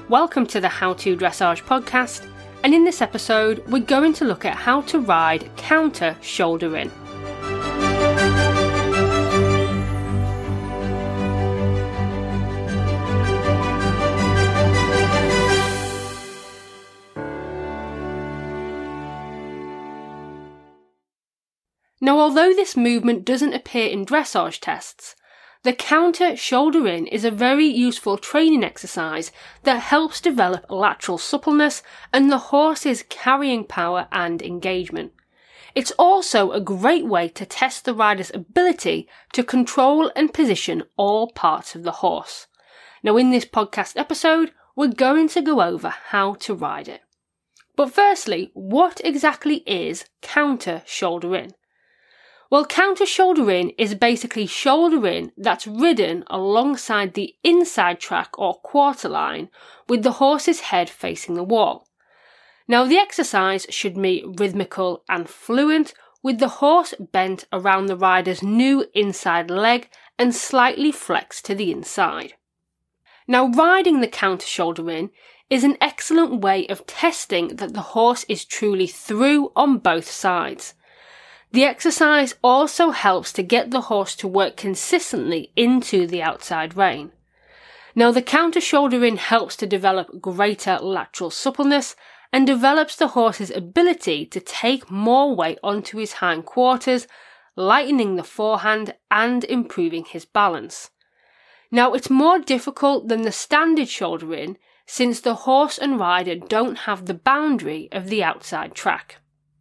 Welcome to the How To Dressage podcast, and in this episode we're going to look at how to ride counter shoulder in. Now, although this movement doesn't appear in dressage tests, the counter shoulder in is a very useful training exercise that helps develop lateral suppleness and the horse's carrying power and engagement. It's also a great way to test the rider's ability to control and position all parts of the horse. Now, in this podcast episode, we're going to go over how to ride it. But firstly, what exactly is counter shoulder in? Well, counter shoulder in is basically shoulder in that's ridden alongside the inside track or quarter line with the horse's head facing the wall. Now, the exercise should be rhythmical and fluent, with the horse bent around the rider's new inside leg and slightly flexed to the inside. Now, riding the counter shoulder in is an excellent way of testing that the horse is truly through on both sides. The exercise also helps to get the horse to work consistently into the outside rein. Now, the counter shoulder in helps to develop greater lateral suppleness and develops the horse's ability to take more weight onto his hindquarters, lightening the forehand and improving his balance. Now, it's more difficult than the standard shoulder in since the horse and rider don't have the boundary of the outside track.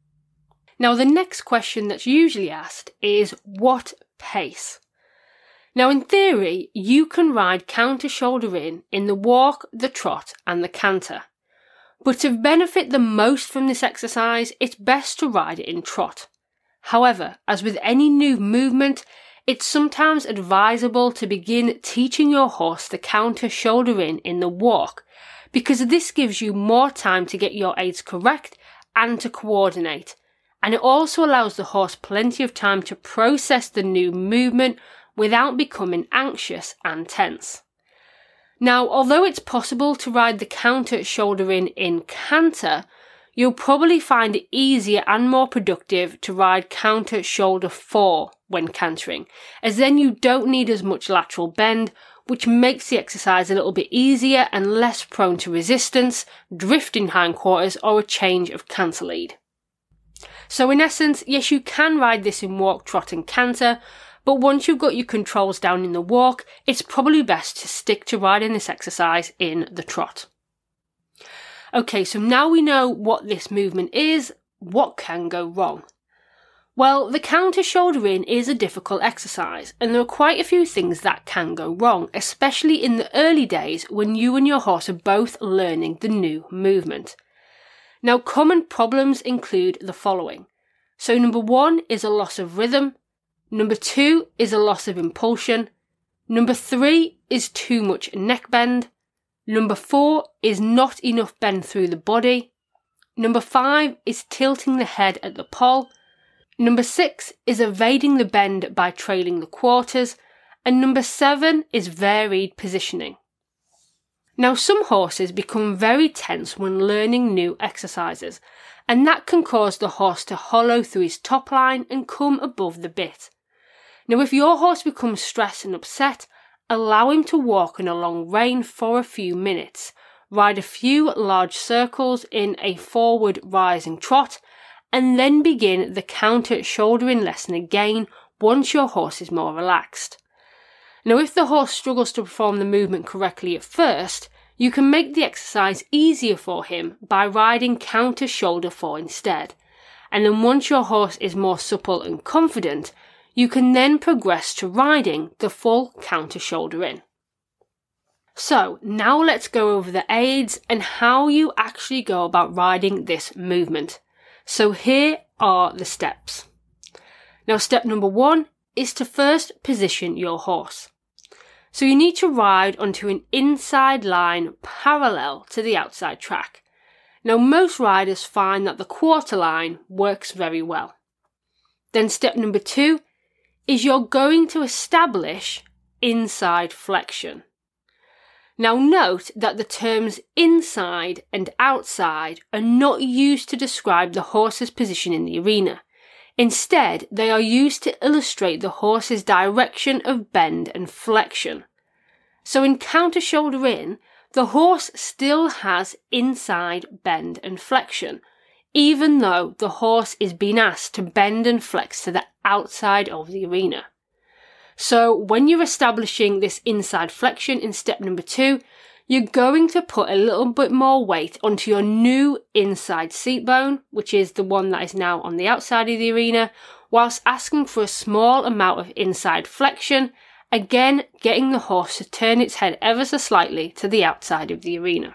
Now, the next question that's usually asked is, what pace? Now, in theory, you can ride counter shoulder in the walk, the trot and the canter. But to benefit the most from this exercise, it's best to ride it in trot. However, as with any new movement, it's sometimes advisable to begin teaching your horse the counter shoulder in the walk, because this gives you more time to get your aids correct and to coordinate. And it also allows the horse plenty of time to process the new movement without becoming anxious and tense. Now, although it's possible to ride the counter shoulder in canter, you'll probably find it easier and more productive to ride counter shoulder fore when cantering, as then you don't need as much lateral bend, which makes the exercise a little bit easier and less prone to resistance, drifting hindquarters or a change of canter lead. So in essence, yes, you can ride this in walk, trot and canter, but once you've got your controls down in the walk, it's probably best to stick to riding this exercise in the trot. Okay, so now we know what this movement is, what can go wrong? Well, the counter shoulder in is a difficult exercise, and there are quite a few things that can go wrong, especially in the early days when you and your horse are both learning the new movement. Now, common problems include the following. So number 1 is a loss of rhythm. Number 2 is a loss of impulsion. Number 3 is too much neck bend. Number 4 is not enough bend through the body. Number 5 is tilting the head at the poll. Number 6 is evading the bend by trailing the quarters. And number 7 is varied positioning. Now, some horses become very tense when learning new exercises, and that can cause the horse to hollow through his top line and come above the bit. Now, if your horse becomes stressed and upset, allow him to walk in a long rein for a few minutes, ride a few large circles in a forward rising trot, and then begin the counter shoulder in lesson again once your horse is more relaxed. Now, if the horse struggles to perform the movement correctly at first, you can make the exercise easier for him by riding counter shoulder fore instead. And then once your horse is more supple and confident, you can then progress to riding the full counter shoulder in. So, now let's go over the aids and how you actually go about riding this movement. So here are the steps. Now, step number 1 is to first position your horse. So you need to ride onto an inside line parallel to the outside track. Now, most riders find that the quarter line works very well. Then step number 2 is you're going to establish inside flexion. Now note that the terms inside and outside are not used to describe the horse's position in the arena. Instead, they are used to illustrate the horse's direction of bend and flexion. So in counter shoulder in, the horse still has inside bend and flexion, even though the horse is being asked to bend and flex to the outside of the arena. So when you're establishing this inside flexion in step number 2, you're going to put a little bit more weight onto your new inside seat bone, which is the one that is now on the outside of the arena, whilst asking for a small amount of inside flexion, again getting the horse to turn its head ever so slightly to the outside of the arena.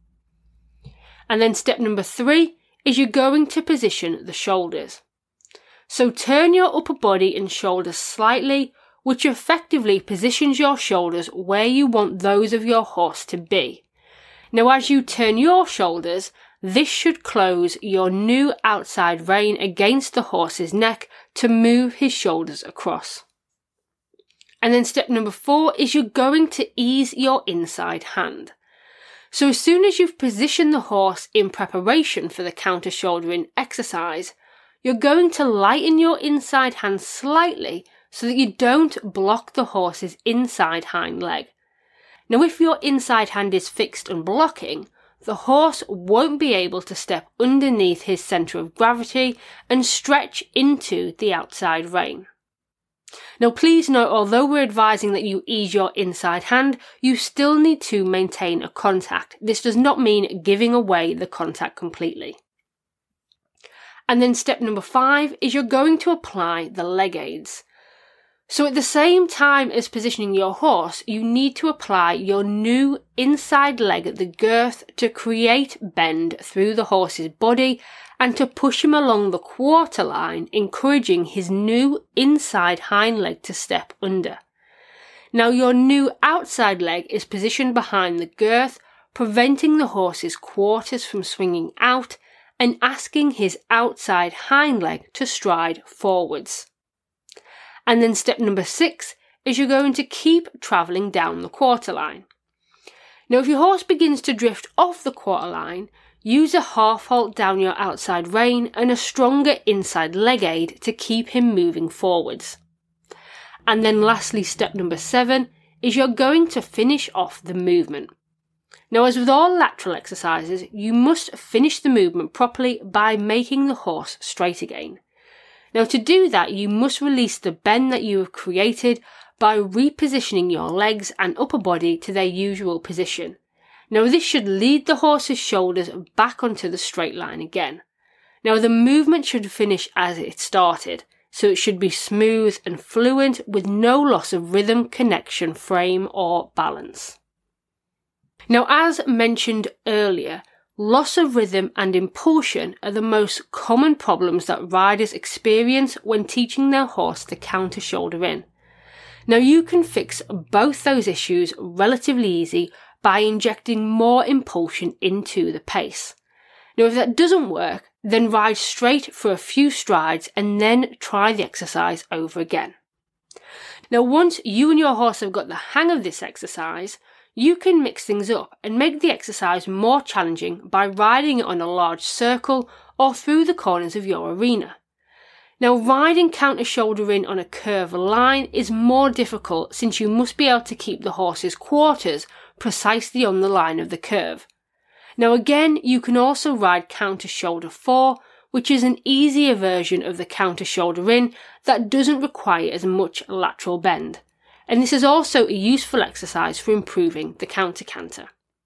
And then step number 3 is you're going to position the shoulders. So turn your upper body and shoulders slightly, which effectively positions your shoulders where you want those of your horse to be. Now as you turn your shoulders, this should close your new outside rein against the horse's neck to move his shoulders across. And then step number 4 is you're going to ease your inside hand. So as soon as you've positioned the horse in preparation for the counter shouldering exercise, you're going to lighten your inside hand slightly so that you don't block the horse's inside hind leg. Now if your inside hand is fixed and blocking, the horse won't be able to step underneath his centre of gravity and stretch into the outside rein. Now please note, although we're advising that you ease your inside hand, you still need to maintain a contact. This does not mean giving away the contact completely. And then step number 5 is you're going to apply the leg aids. So at the same time as positioning your horse, you need to apply your new inside leg at the girth to create bend through the horse's body and to push him along the quarter line, encouraging his new inside hind leg to step under. Now your new outside leg is positioned behind the girth, preventing the horse's quarters from swinging out and asking his outside hind leg to stride forwards. And then step number 6 is you're going to keep travelling down the quarter line. Now if your horse begins to drift off the quarter line, use a half halt down your outside rein and a stronger inside leg aid to keep him moving forwards. And then lastly, step number 7 is you're going to finish off the movement. Now as with all lateral exercises, you must finish the movement properly by making the horse straight again. Now to do that, you must release the bend that you have created by repositioning your legs and upper body to their usual position. Now this should lead the horse's shoulders back onto the straight line again. Now the movement should finish as it started, so it should be smooth and fluent with no loss of rhythm, connection, frame or balance. Now as mentioned earlier, loss of rhythm and impulsion are the most common problems that riders experience when teaching their horse to counter shoulder in. Now you can fix both those issues relatively easy by injecting more impulsion into the pace. Now if that doesn't work, then ride straight for a few strides and then try the exercise over again. Now once you and your horse have got the hang of this exercise, you can mix things up and make the exercise more challenging by riding it on a large circle or through the corners of your arena. Now riding counter shoulder in on a curved line is more difficult since you must be able to keep the horse's quarters precisely on the line of the curve. Now again, you can also ride counter shoulder 4, which is an easier version of the counter shoulder in that doesn't require as much lateral bend. And this is also a useful exercise for improving the counter canter.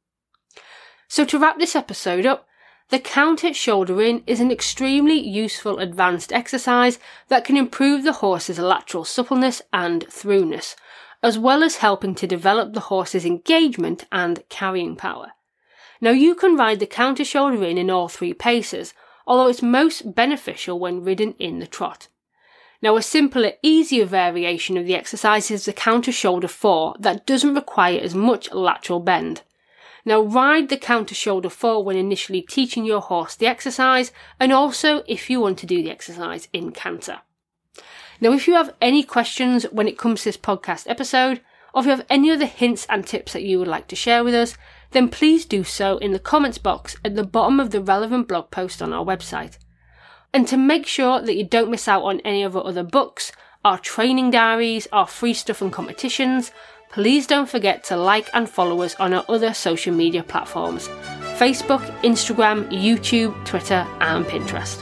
So to wrap this episode up, the counter shoulder in is an extremely useful advanced exercise that can improve the horse's lateral suppleness and throughness, as well as helping to develop the horse's engagement and carrying power. Now you can ride the counter shoulder in all 3 paces, although it's most beneficial when ridden in the trot. Now a simpler, easier variation of the exercise is the counter shoulder 4 that doesn't require as much lateral bend. Now ride the counter shoulder 4 when initially teaching your horse the exercise, and also if you want to do the exercise in canter. Now if you have any questions when it comes to this podcast episode, or if you have any other hints and tips that you would like to share with us, then please do so in the comments box at the bottom of the relevant blog post on our website. And to make sure that you don't miss out on any of our other books, our training diaries, our free stuff and competitions, please don't forget to like and follow us on our other social media platforms: Facebook, Instagram, YouTube, Twitter and Pinterest.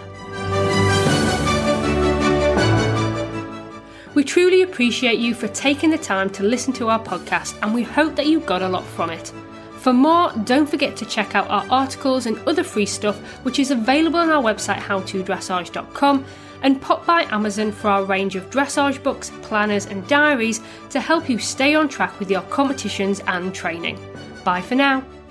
We truly appreciate you for taking the time to listen to our podcast, and we hope that you got a lot from it. For more, don't forget to check out our articles and other free stuff, which is available on our website howtodressage.com, and pop by Amazon for our range of dressage books, planners and diaries to help you stay on track with your competitions and training. Bye for now.